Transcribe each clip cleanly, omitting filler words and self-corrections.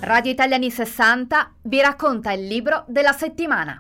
Radio Italia anni 60 vi racconta il libro della settimana.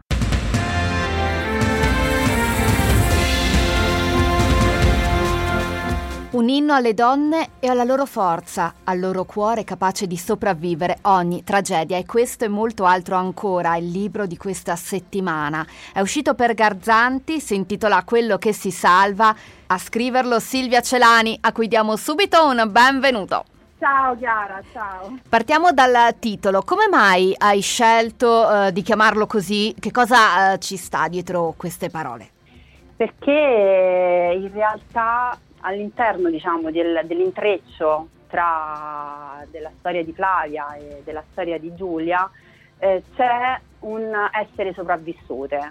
Un inno alle donne e alla loro forza, al loro cuore capace di sopravvivere ogni tragedia, e questo e molto altro ancora il libro di questa settimana. È uscito per Garzanti, si intitola Quello che si salva. A scriverlo Silvia Celani, a cui diamo subito un benvenuto. Ciao Chiara, ciao. Partiamo dal titolo. Come mai hai scelto di chiamarlo così? Che cosa ci sta dietro queste parole? Perché in realtà all'interno, diciamo, dell'intreccio tra della storia di Flavia e della storia di Giulia c'è un essere sopravvissute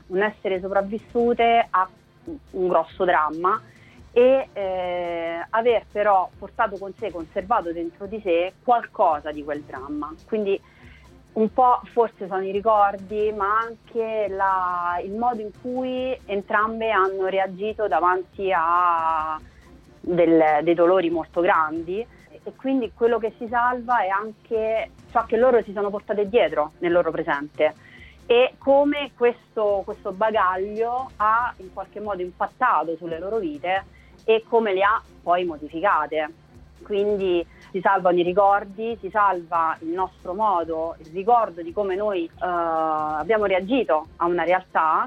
a un grosso dramma e aver però portato con sé, conservato dentro di sé qualcosa di quel dramma. Quindi un po' forse sono i ricordi, ma anche il modo in cui entrambe hanno reagito davanti a dei dolori molto grandi, e quindi quello che si salva è anche ciò che loro si sono portate dietro nel loro presente e come questo bagaglio ha in qualche modo impattato sulle loro vite e come le ha poi modificate. Quindi si salvano i ricordi, si salva il nostro modo, il ricordo di come noi abbiamo reagito a una realtà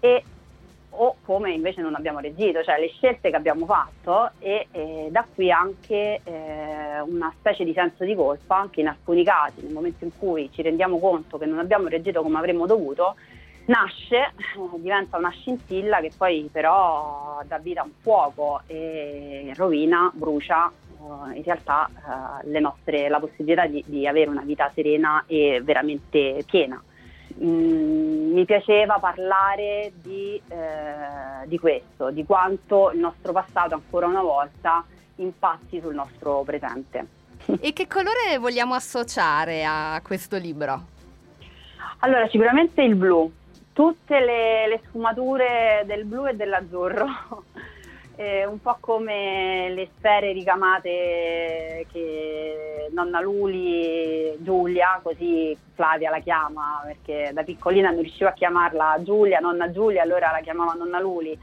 o come invece non abbiamo reagito, cioè le scelte che abbiamo fatto e da qui anche una specie di senso di colpa, anche in alcuni casi, nel momento in cui ci rendiamo conto che non abbiamo reagito come avremmo dovuto, diventa una scintilla che poi però dà vita a un fuoco e rovina, brucia in realtà la possibilità di avere una vita serena e veramente piena. Mi piaceva parlare di questo, di quanto il nostro passato ancora una volta impatti sul nostro presente. E che colore vogliamo associare a questo libro? Allora, sicuramente il blu, tutte le sfumature del blu e dell'azzurro, un po' come le sfere ricamate che nonna Luli, Giulia, così Flavia la chiama, perché da piccolina non riusciva a chiamarla Giulia, nonna Giulia, allora la chiamava nonna Luli,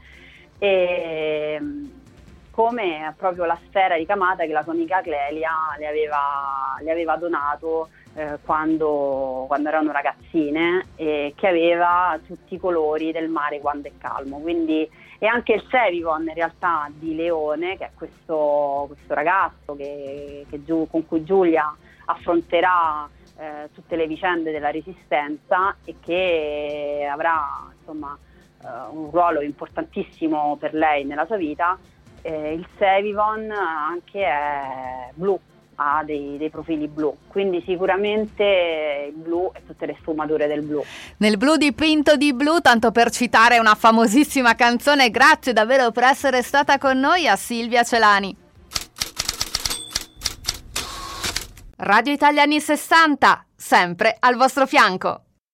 e come proprio la sfera ricamata che la sua amica Clelia le aveva donato quando erano ragazzine, e che aveva tutti i colori del mare quando è calmo. Quindi, e anche il Sevivon in realtà di Leone, che è questo ragazzo con cui Giulia affronterà tutte le vicende della resistenza e che avrà insomma un ruolo importantissimo per lei nella sua vita. Il Sevivon anche è blu, ha dei profili blu, quindi sicuramente il blu e tutte le sfumature del blu. Nel blu dipinto di blu, tanto per citare una famosissima canzone. Grazie davvero per essere stata con noi, a Silvia Celani. Radio Italia anni 60, sempre al vostro fianco.